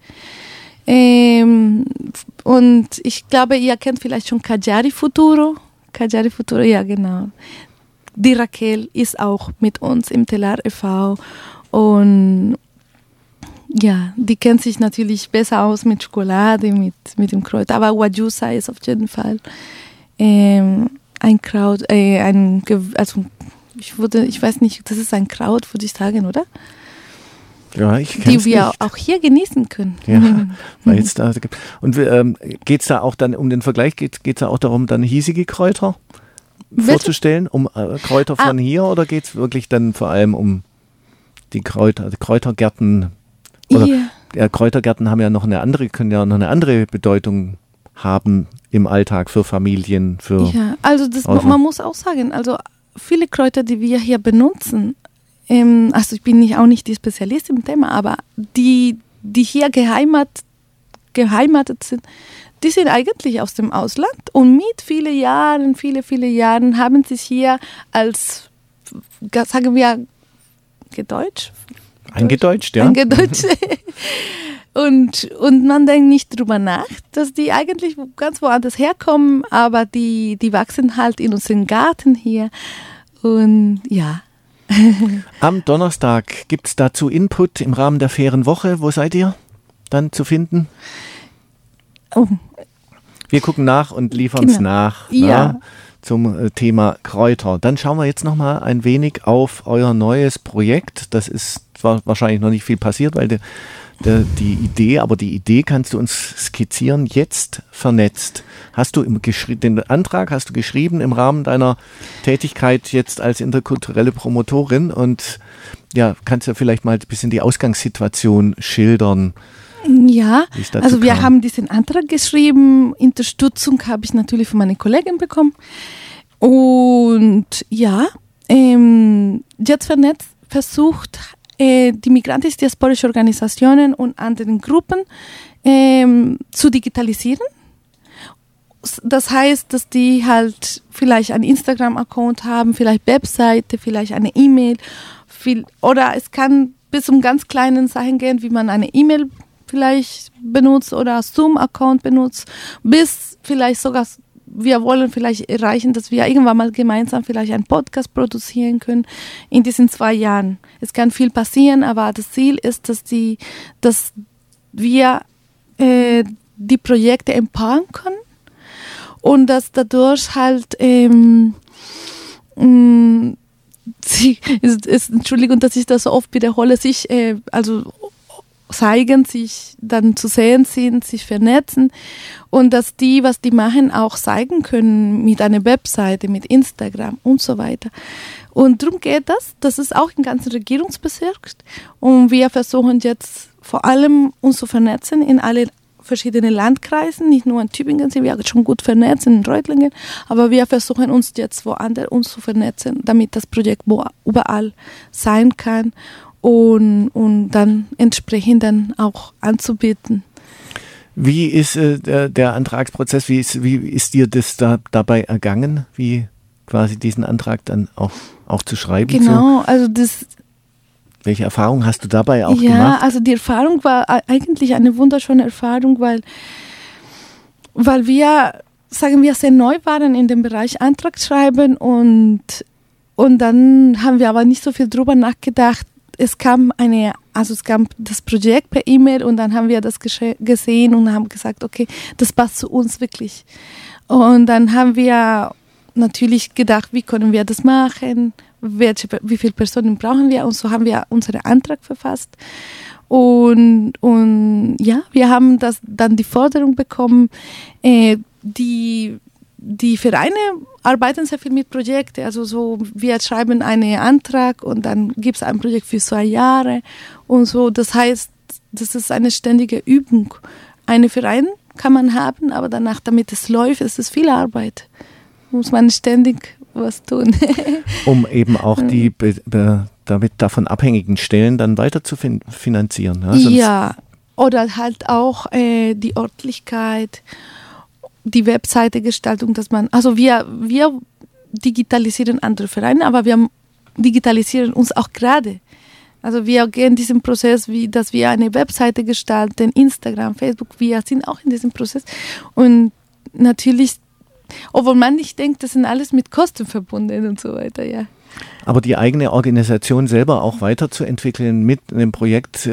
Und ich glaube, ihr kennt vielleicht schon Kajari Futuro. Kajari Futuro, ja genau. Die Raquel ist auch mit uns im Telar e.V. und ja, die kennt sich natürlich besser aus mit Schokolade, mit dem Kräuter. Aber Guayusa ist auf jeden Fall ein Kraut, also ich weiß nicht, das ist ein Kraut, würde ich sagen, oder?
Ja, ich kenn's
die wir
nicht.
auch hier genießen können.
Ja, weil es da gibt. Und geht es da auch dann um den Vergleich, geht es da auch darum, dann hiesige Kräuter vorzustellen, um Kräuter von hier, oder geht es wirklich dann vor allem um die Kräuter, also Kräutergärten? Oder ja, Kräutergärten haben ja noch können ja noch eine andere Bedeutung haben im Alltag für Familien, für.
Ja, also man muss auch sagen, also viele Kräuter, die wir hier benutzen, also ich bin auch nicht die Spezialist im Thema, aber die hier geheimatet sind, die sind eigentlich aus dem Ausland und mit viele Jahren haben sie hier als, sagen wir,
Eingedeutscht, ja.
Eingedeutscht. Und man denkt nicht drüber nach, dass die eigentlich ganz woanders herkommen, aber die wachsen halt in unserem Garten hier. Und ja.
Am Donnerstag gibt es dazu Input im Rahmen der fairen Woche. Wo seid ihr dann zu finden?
Oh.
Wir gucken nach und liefern es nach.
Ja.
Zum Thema Kräuter. Dann schauen wir jetzt noch mal ein wenig auf euer neues Projekt. Das ist zwar wahrscheinlich noch nicht viel passiert, weil die Idee kannst du uns skizzieren. Jetzt vernetzt. Hast du den Antrag hast du geschrieben im Rahmen deiner Tätigkeit jetzt als interkulturelle Promotorin und ja, kannst du vielleicht mal ein bisschen die Ausgangssituation schildern?
Ja, also wir haben diesen Antrag geschrieben, Unterstützung habe ich natürlich von meinen Kollegen bekommen und ja, jetzt vernetzt versucht die migrantisch-diasporische Organisationen und anderen Gruppen zu digitalisieren. Das heißt, dass die halt vielleicht einen Instagram-Account haben, vielleicht Webseite, vielleicht eine E-Mail oder es kann bis um ganz kleinen Sachen gehen, wie man eine E-Mail vielleicht benutzt oder Zoom-Account benutzt, bis vielleicht sogar, wir wollen vielleicht erreichen, dass wir irgendwann mal gemeinsam vielleicht einen Podcast produzieren können in diesen 2 Jahren. Es kann viel passieren, aber das Ziel ist, dass wir die Projekte empowern können und dass dadurch halt Entschuldigung, dass ich das so oft wiederhole, sich zeigen, sich dann zu sehen sind, sich vernetzen und dass die, was die machen, auch zeigen können mit einer Webseite, mit Instagram und so weiter. Und darum geht das. Das ist auch im ganzen Regierungsbezirk. Und wir versuchen jetzt vor allem uns zu vernetzen in alle verschiedenen Landkreisen, nicht nur in Tübingen sind wir schon gut vernetzt, in Reutlingen, aber wir versuchen uns jetzt woanders uns zu vernetzen, damit das Projekt überall sein kann. Und dann entsprechend dann auch anzubieten.
Wie ist der Antragsprozess, wie ist dir das dabei ergangen, wie quasi diesen Antrag dann auch zu schreiben?
Genau, also
welche Erfahrung hast du dabei auch gemacht?
Ja, also die Erfahrung war eigentlich eine wunderschöne Erfahrung, weil wir, sagen wir, sehr neu waren in dem Bereich Antragsschreiben und Und dann haben wir aber nicht so viel drüber nachgedacht. Es kam das Projekt per E-Mail und dann haben wir das gesehen und haben gesagt, okay, das passt zu uns wirklich. Und dann haben wir natürlich gedacht, wie können wir das machen, wie viele Personen brauchen wir, und so haben wir unseren Antrag verfasst. Und ja, wir haben dann die Forderung bekommen, die Vereine arbeiten sehr viel mit Projekten, also so, wir schreiben einen Antrag und dann gibt es ein Projekt für 2 Jahre und so. Das heißt, das ist eine ständige Übung. Einen Verein kann man haben, aber danach, damit es läuft, ist es viel Arbeit. Muss man ständig was tun.
Um eben auch die damit davon abhängigen Stellen dann weiter zu finanzieren.
Ja, oder halt auch die Örtlichkeit, die Webseite-Gestaltung, dass man, also wir digitalisieren andere Vereine, aber wir digitalisieren uns auch gerade. Also wir gehen diesen Prozess, dass wir eine Webseite gestalten, Instagram, Facebook, wir sind auch in diesem Prozess. Und natürlich, obwohl man nicht denkt, das sind alles mit Kosten verbunden und so weiter, ja.
Aber die eigene Organisation selber auch weiterzuentwickeln mit einem Projekt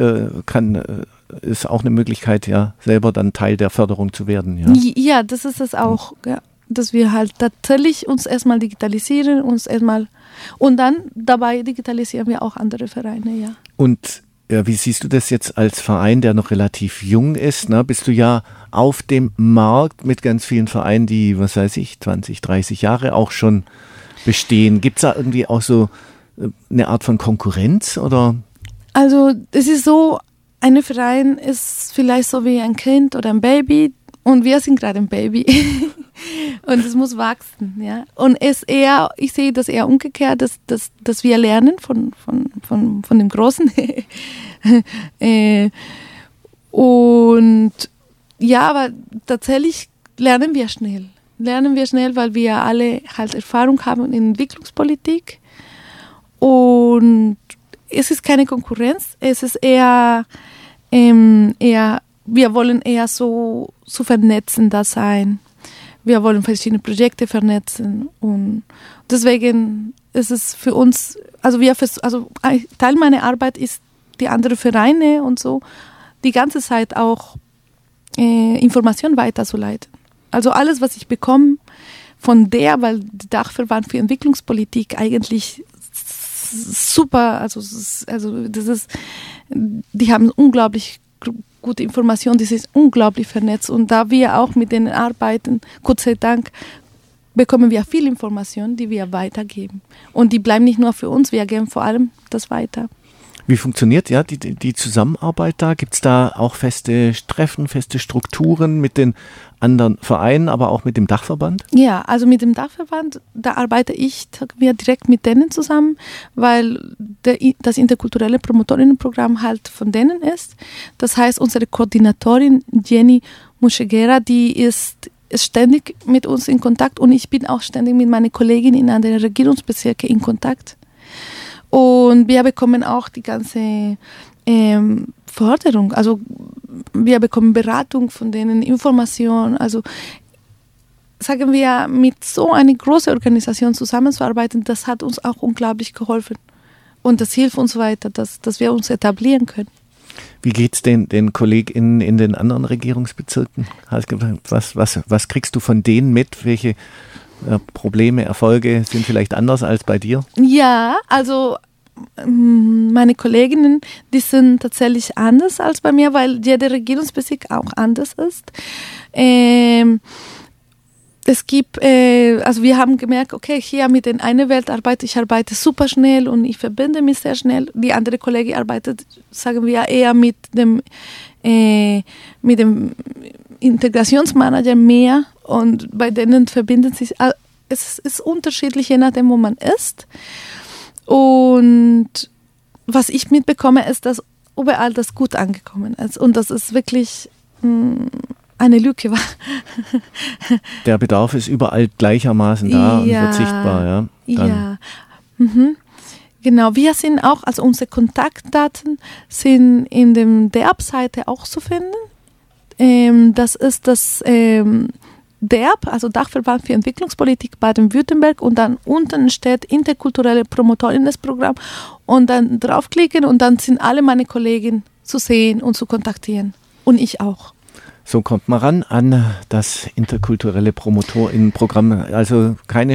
ist auch eine Möglichkeit, ja, selber dann Teil der Förderung zu werden. Ja,
ja, das ist es auch, ja, dass wir halt tatsächlich uns erstmal digitalisieren, und dann dabei digitalisieren wir auch andere Vereine, ja.
Und wie siehst du das jetzt als Verein, der noch relativ jung ist? Ne? Bist du ja auf dem Markt mit ganz vielen Vereinen, die, 20, 30 Jahre auch schon bestehen. Gibt es da irgendwie auch so eine Art von Konkurrenz, oder?
Also es ist so, ein Verein ist vielleicht so wie ein Kind oder ein Baby, und wir sind gerade ein Baby und es muss wachsen, ja. Und ich sehe das eher umgekehrt, dass wir lernen von dem Großen. Und ja, aber tatsächlich lernen wir schnell, weil wir alle halt Erfahrung haben in Entwicklungspolitik, und es ist keine Konkurrenz, es ist eher wir wollen eher so vernetzender sein. Wir wollen verschiedene Projekte vernetzen, und deswegen ist es für uns, also ein Teil meiner Arbeit ist, die anderen Vereine und so die ganze Zeit auch Informationen weiterzuleiten. Also alles, was ich bekomme weil der Dachverband für Entwicklungspolitik eigentlich super, die haben unglaublich gute Informationen, die sind unglaublich vernetzt, und da wir auch mit denen arbeiten, Gott sei Dank, bekommen wir viel Information, die wir weitergeben. Und die bleiben nicht nur für uns, wir geben vor allem das weiter.
Wie funktioniert die Zusammenarbeit da? Gibt es da auch feste Treffen, feste Strukturen mit den anderen Vereinen, aber auch mit dem Dachverband?
Ja, also mit dem Dachverband, da arbeite ich direkt mit denen zusammen, weil das interkulturelle Promotorinnenprogramm halt von denen ist. Das heißt, unsere Koordinatorin Jenny Muschegera, die ist ständig mit uns in Kontakt, und ich bin auch ständig mit meinen Kolleginnen in anderen Regierungsbezirken in Kontakt. Und wir bekommen auch die ganze Förderung, also wir bekommen Beratung von denen, Informationen, also sagen wir, mit so einer großen Organisation zusammenzuarbeiten, das hat uns auch unglaublich geholfen, und das hilft uns weiter, dass wir uns etablieren können.
Wie geht es den KollegInnen in den anderen Regierungsbezirken? Was kriegst du von denen mit? Welche Probleme, Erfolge sind vielleicht anders als bei dir? Ja,
also meine Kolleginnen, die sind tatsächlich anders als bei mir, weil jeder Regierungsbezirk auch anders ist. Es gibt, also wir haben gemerkt, okay, hier mit der einen Welt ich arbeite super schnell und ich verbinde mich sehr schnell. Die andere Kollegin arbeitet, sagen wir, eher mit dem Integrationsmanager mehr, und bei denen verbinden sich, es ist unterschiedlich, je nachdem, wo man ist. Und was ich mitbekomme, ist, dass überall das gut angekommen ist, und das ist wirklich eine Lücke war.
Der Bedarf ist überall gleichermaßen da und wird sichtbar. Ja,
ja. Mhm. Genau, wir sind auch, also unsere Kontaktdaten sind in der Webseite auch zu finden. Das ist DERB, also Dachverband für Entwicklungspolitik Baden-Württemberg, und dann unten steht interkulturelle Promotorinnenprogramm und dann draufklicken und dann sind alle meine Kollegen zu sehen und zu kontaktieren und ich auch.
So kommt man ran an das interkulturelle Promotorinnenprogramm. Also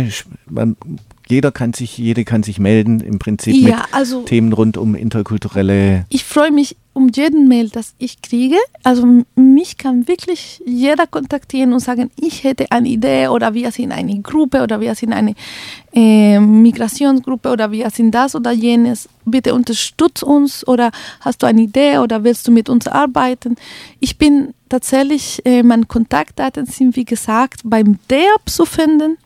jede kann sich melden im Prinzip mit Themen rund um interkulturelle.
Ich freue mich um jeden Mail, das ich kriege. Also mich kann wirklich jeder kontaktieren und sagen, ich hätte eine Idee oder wir sind eine Gruppe oder wir sind eine Migrationsgruppe oder wir sind das oder jenes. Bitte unterstütz uns oder hast du eine Idee oder willst du mit uns arbeiten? Ich bin tatsächlich, meine Kontaktdaten sind wie gesagt beim DERB zu finden.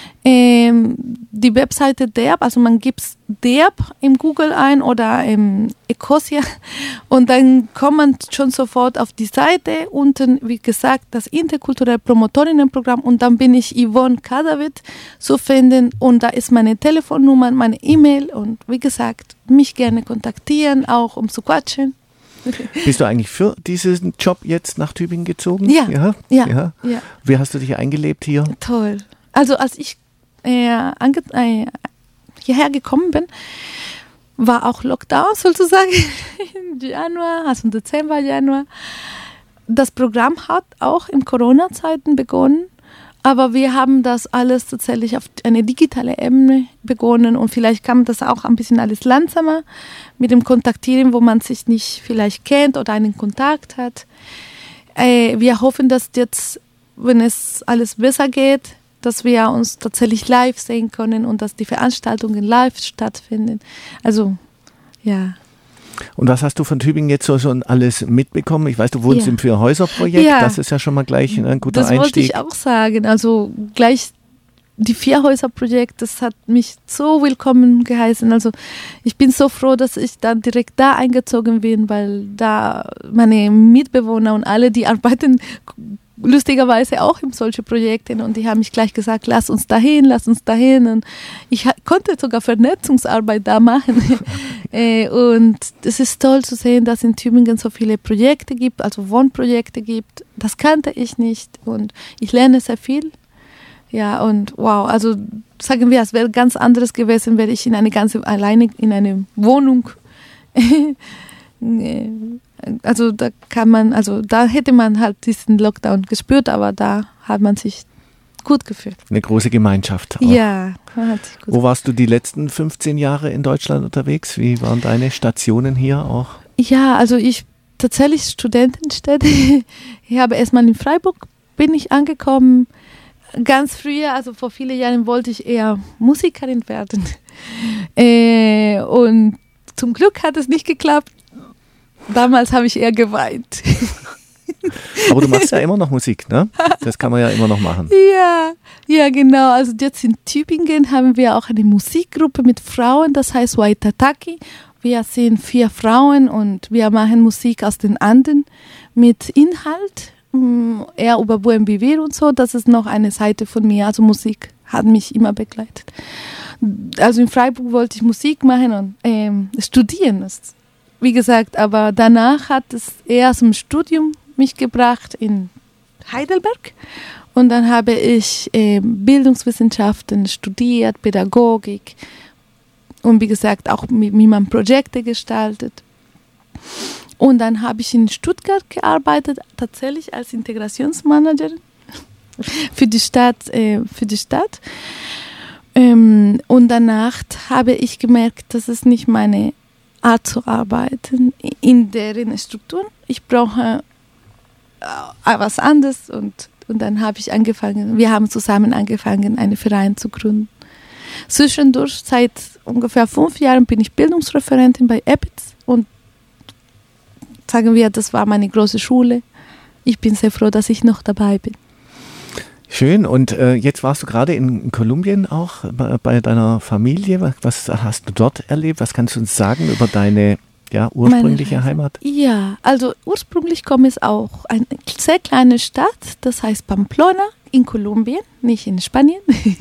Die Webseite DERB, also man gibt DERB im Google ein oder im Ecosia und dann kommt man schon sofort auf die Seite. Unten, wie gesagt, das interkulturelle Promotorinnenprogramm und dann bin ich Yvonne Kadavit zu finden und da ist meine Telefonnummer, meine E-Mail und wie gesagt, mich gerne kontaktieren, auch um zu quatschen.
Bist du eigentlich für diesen Job jetzt nach Tübingen gezogen?
Ja.
Wie hast du dich eingelebt hier?
Toll. Also als ich hierher gekommen bin, war auch Lockdown sozusagen im Januar, also im Dezember, Januar. Das Programm hat auch in Corona-Zeiten begonnen, aber wir haben das alles tatsächlich auf eine digitale Ebene begonnen und vielleicht kam das auch ein bisschen alles langsamer mit dem Kontaktieren, wo man sich nicht vielleicht kennt oder einen Kontakt hat. Wir hoffen, dass jetzt, wenn es alles besser geht, dass wir uns tatsächlich live sehen können und dass die Veranstaltungen live stattfinden. Also, ja.
Und was hast du von Tübingen jetzt so schon alles mitbekommen? Ich weiß, du wohnst im Vierhäuser-Projekt, das ist ja schon mal gleich ein guter Einstieg.
Das wollte ich auch sagen. Also gleich die Vierhäuser-Projekt, das hat mich so willkommen geheißen. Also ich bin so froh, dass ich dann direkt da eingezogen bin, weil da meine Mitbewohner und alle, die arbeiten lustigerweise auch in solche Projekten und die haben mich gleich gesagt, lass uns dahin und ich konnte sogar Vernetzungsarbeit da machen und es ist toll zu sehen, dass in Tübingen so viele Projekte gibt, also Wohnprojekte gibt, das kannte ich nicht und ich lerne sehr viel, ja und wow, also sagen wir, es wäre ganz anderes gewesen, wäre ich alleine in eine Wohnung also da hätte man halt diesen Lockdown gespürt, aber da hat man sich gut gefühlt.
Eine große Gemeinschaft. Auch.
Ja, man hat sich gut
Wo warst du die letzten 15 Jahre in Deutschland unterwegs? Wie waren deine Stationen hier auch?
Ja, also ich tatsächlich Studentenstätte. Ich habe erstmal in Freiburg bin ich angekommen. Ganz früher, also vor vielen Jahren wollte ich eher Musikerin werden. Und zum Glück hat es nicht geklappt. Damals habe ich eher geweint.
Aber du machst ja immer noch Musik, ne? Das kann man ja immer noch machen.
Ja, genau. Also jetzt in Tübingen haben wir auch eine Musikgruppe mit Frauen, das heißt Waitataki. Wir sind 4 Frauen und wir machen Musik aus den Anden mit Inhalt, eher über Buenvivir und so. Das ist noch eine Seite von mir. Also Musik hat mich immer begleitet. Also in Freiburg wollte ich Musik machen und studieren. Wie gesagt, aber danach hat es eher zum Studium mich gebracht in Heidelberg und dann habe ich Bildungswissenschaften studiert, Pädagogik und wie gesagt auch wie man Projekte gestaltet. Und dann habe ich in Stuttgart gearbeitet, tatsächlich als Integrationsmanagerin für die Stadt. Und danach habe ich gemerkt, dass es nicht meine Art zu arbeiten in deren Strukturen. Ich brauche was anderes und dann habe ich wir haben zusammen angefangen, einen Verein zu gründen. Zwischendurch, seit ungefähr 5 Jahren bin ich Bildungsreferentin bei EPIZ und sagen wir, das war meine große Schule. Ich bin sehr froh, dass ich noch dabei bin.
Schön. Und jetzt warst du gerade in Kolumbien auch bei deiner Familie. Was hast du dort erlebt? Was kannst du uns sagen über deine ursprüngliche Heimat? Ja,
also ursprünglich komme ich auch eine sehr kleine Stadt, das heißt Pamplona in Kolumbien, nicht in Spanien.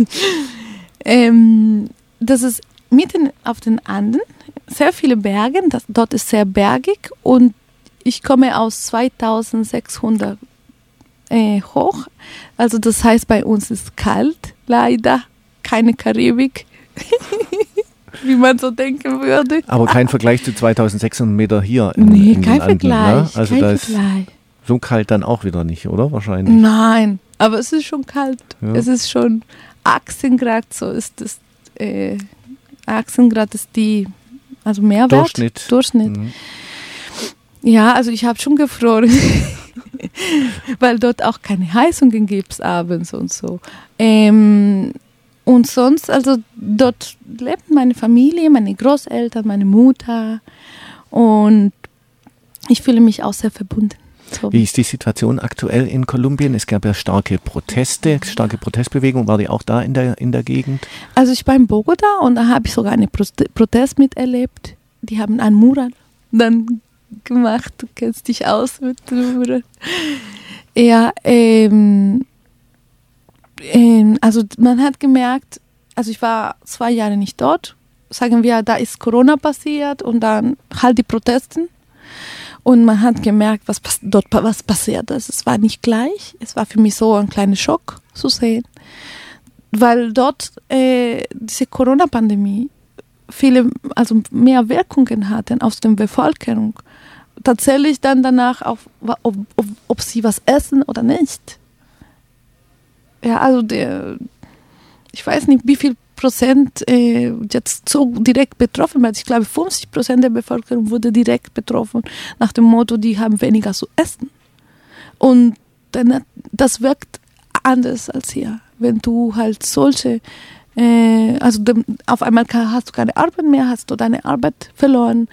Das ist mitten auf den Anden, sehr viele Berge, dort ist sehr bergig und ich komme aus 2600 hoch. Also das heißt, bei uns ist kalt, leider, keine Karibik, wie man so denken würde.
Aber kein Vergleich zu 2600 Meter hier
Nee,
in
kein
den Anden,
Vergleich.
ne? Also
kein
da ist
Vergleich.
so kalt dann auch wieder nicht, oder? Wahrscheinlich.
Nein, aber es ist schon kalt.
Ja.
Es ist schon 18 Grad, so ist es. 18 Grad ist also Mehrwert. Durchschnitt.
Mhm.
Ja, also ich habe schon gefroren, weil dort auch keine Heizungen gibt abends und so. Und sonst, also dort lebt meine Familie, meine Großeltern, meine Mutter und ich fühle mich auch sehr verbunden. So.
Wie ist die Situation aktuell in Kolumbien? Es gab ja starke Protestbewegung. War die auch da in der Gegend?
Also ich war in Bogota und da habe ich sogar einen Protest miterlebt. Die haben einen Mural dann gemacht. Du kennst dich aus mit dem Mural. Ja, also man hat gemerkt, also ich war 2 Jahre nicht dort. Sagen wir, da ist Corona passiert und dann halt die Protesten. Und man hat gemerkt, was passiert ist. Es war nicht gleich. Es war für mich so ein kleiner Schock zu sehen. Weil dort diese Corona-Pandemie also mehr Wirkungen hatten aus der Bevölkerung. Tatsächlich dann danach, ob sie was essen oder nicht. Ja, also ich weiß nicht, wie viel Prozent jetzt so direkt betroffen wird. Ich glaube, 50% der Bevölkerung wurde direkt betroffen, nach dem Motto, die haben weniger zu essen. Und dann, das wirkt anders als hier. Wenn du halt solche, auf einmal hast du keine Arbeit mehr, hast du deine Arbeit verloren.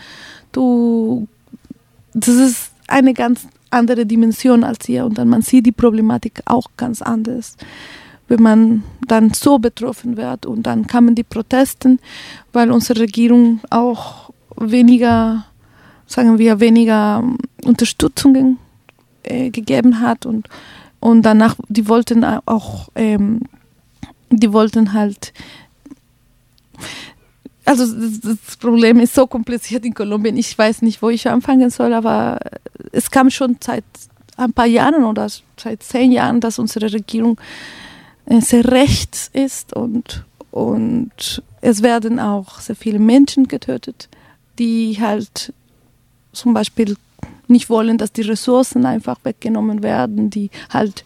Das ist eine ganz andere Dimension als hier und dann man sieht die Problematik auch ganz anders. Wenn man dann so betroffen wird und dann kamen die Proteste, weil unsere Regierung auch weniger Unterstützung gegeben hat und danach, die wollten halt, also das Problem ist so kompliziert in Kolumbien, ich weiß nicht, wo ich anfangen soll, aber es kam schon seit ein paar Jahren oder seit 10 Jahren, dass unsere Regierung sehr rechts ist und es werden auch sehr viele Menschen getötet, die halt zum Beispiel nicht wollen, dass die Ressourcen einfach weggenommen werden, die halt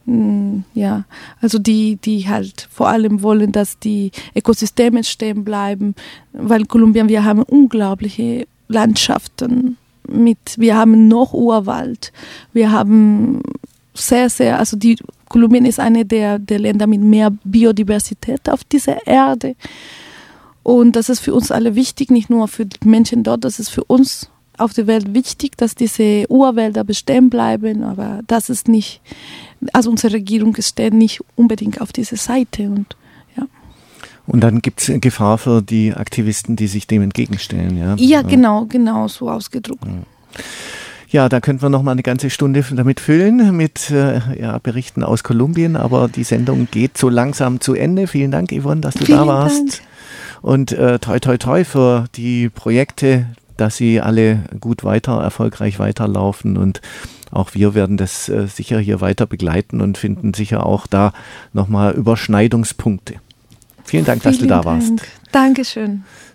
die halt vor allem wollen, dass die Ökosysteme stehen bleiben, weil in Kolumbien, wir haben unglaubliche Landschaften wir haben noch Urwald, wir haben also Kolumbien ist eine der Länder mit mehr Biodiversität auf dieser Erde und das ist für uns alle wichtig, nicht nur für die Menschen dort, das ist für uns auf der Welt wichtig, dass diese Urwälder bestehen bleiben, aber das ist nicht, also unsere Regierung steht nicht unbedingt auf dieser Seite und ja.
Und dann gibt es Gefahr für die Aktivisten, die sich dem entgegenstellen, ja?
Ja, genau so ausgedrückt.
Ja, da könnten wir noch mal eine ganze Stunde damit füllen, mit Berichten aus Kolumbien, aber die Sendung geht so langsam zu Ende. Vielen Dank, Yvonne, dass du da warst.
Dank.
Und toi, toi, toi für die Projekte, dass sie alle gut erfolgreich weiterlaufen und auch wir werden das sicher hier weiter begleiten und finden sicher auch da nochmal Überschneidungspunkte. Vielen Dank, dass du da warst.
Dankeschön.